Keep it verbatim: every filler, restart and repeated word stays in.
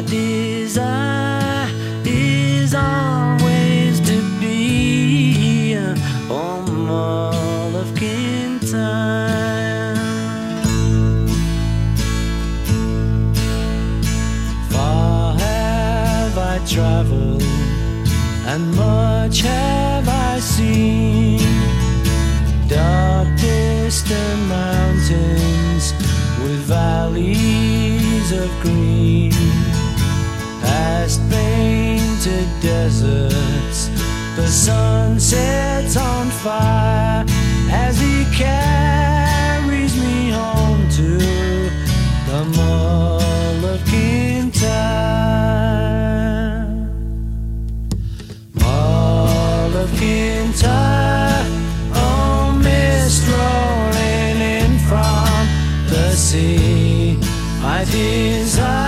My desire is always to be on Mull of Kintyre. Far have I traveled, and much have I seen. Dark distant mountains with valleys of green, past painted deserts, the sun sets on fire as he carries me home to the Mull of Kintyre. Mull of Kintyre, oh mist rolling in from the sea, my desire